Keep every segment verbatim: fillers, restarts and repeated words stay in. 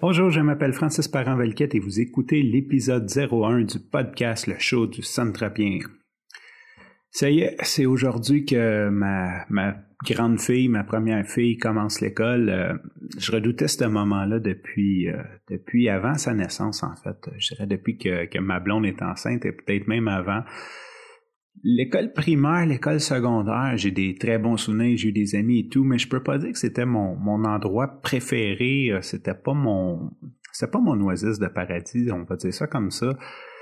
Bonjour, je m'appelle Francis Parent-Velquette et vous écoutez l'épisode zéro un du podcast Le Show du Centrapien. Ça y est, c'est aujourd'hui que ma, ma grande fille, ma première fille commence l'école. Euh, je redoutais ce moment-là depuis, euh, depuis avant sa naissance, en fait. Je dirais depuis que, que ma blonde est enceinte et peut-être même avant. L'école primaire, l'école secondaire, j'ai des très bons souvenirs, j'ai eu des amis et tout, mais je peux pas dire que c'était mon, mon endroit préféré. C'était pas mon, c'était pas mon oasis de paradis, on va dire ça comme ça.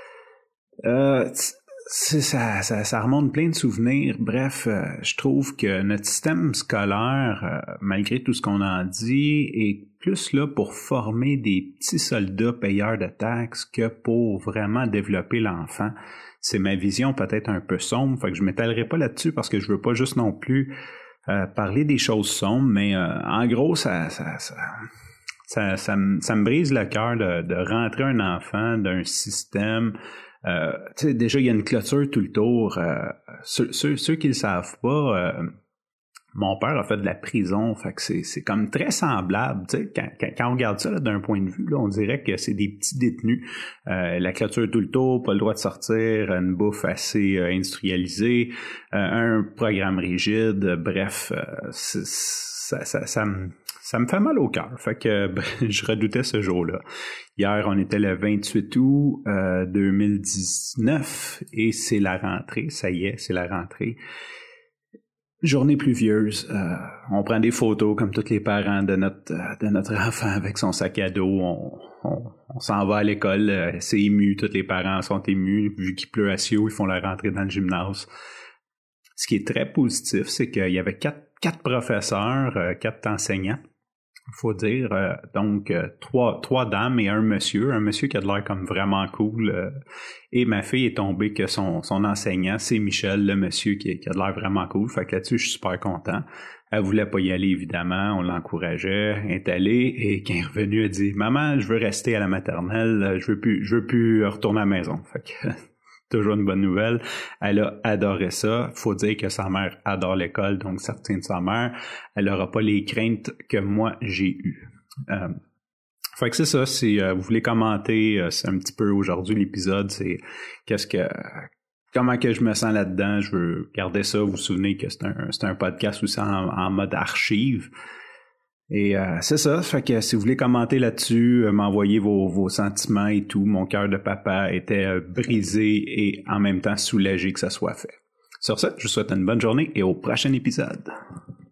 Euh, c'est, ça, ça, ça remonte plein de souvenirs. Bref, euh, je trouve que notre système scolaire, euh, malgré tout ce qu'on en dit, est plus là pour former des petits soldats payeurs de taxes que pour vraiment développer l'enfant. C'est ma vision peut-être un peu sombre, fait que je ne m'étalerai pas là-dessus parce que je veux pas juste non plus euh, parler des choses sombres, mais euh, en gros, ça ça, ça, ça, ça, me, ça me brise le cœur de, de rentrer un enfant d'un système. Euh, tu sais, déjà, il y a une clôture tout le tour. Euh, ceux, ceux, ceux qui ne le savent pas, euh, mon père a fait de la prison, fait que c'est, c'est comme très semblable. Tu sais, quand, quand, quand on regarde ça là, d'un point de vue, là, on dirait que c'est des petits détenus. Euh, la clôture tout le tour, pas le droit de sortir, une bouffe assez euh, industrialisée, euh, un programme rigide, bref, euh, c'est, ça, ça, ça, me, ça me fait mal au cœur. Fait que ben, je redoutais ce jour-là. Hier, on était le vingt-huit août euh, deux mille dix-neuf et c'est la rentrée. Ça y est, c'est la rentrée. Journée pluvieuse, euh, on prend des photos comme tous les parents de notre euh, de notre enfant avec son sac à dos, on, on, on s'en va à l'école, euh, c'est ému, tous les parents sont émus, vu qu'il pleut à Sio, ils font la rentrée dans le gymnase. Ce qui est très positif, c'est qu'il y avait quatre, quatre professeurs, euh, quatre enseignants, il faut dire, euh, donc euh, trois, trois dames et un monsieur, un monsieur qui a de l'air comme vraiment cool, euh, et ma fille est tombée que son, son enseignant, c'est Michel, le monsieur qui, qui a de l'air vraiment cool, fait que là-dessus, je suis super content. Elle voulait pas y aller, évidemment, on l'encourageait, elle est allée, et quand elle est revenue, elle dit « Maman, je veux rester à la maternelle, je veux plus, je veux plus retourner à la maison. » Fait que toujours une bonne nouvelle. Elle a adoré ça. Faut dire que sa mère adore l'école, donc ça retient de sa mère. Elle n'aura pas les craintes que moi, j'ai eues. Euh, fait que c'est ça. Si euh, vous voulez commenter, euh, c'est un petit peu aujourd'hui l'épisode, c'est qu'est-ce que... Comment que je me sens là-dedans. Je veux garder ça. Vous vous souvenez que c'est un, c'est un podcast aussi en, en mode archive. Et euh, c'est ça, fait que si vous voulez commenter là-dessus, euh, m'envoyer vos, vos sentiments et tout, mon cœur de papa était euh, brisé et en même temps soulagé que ça soit fait. Sur ça, je vous souhaite une bonne journée et au prochain épisode.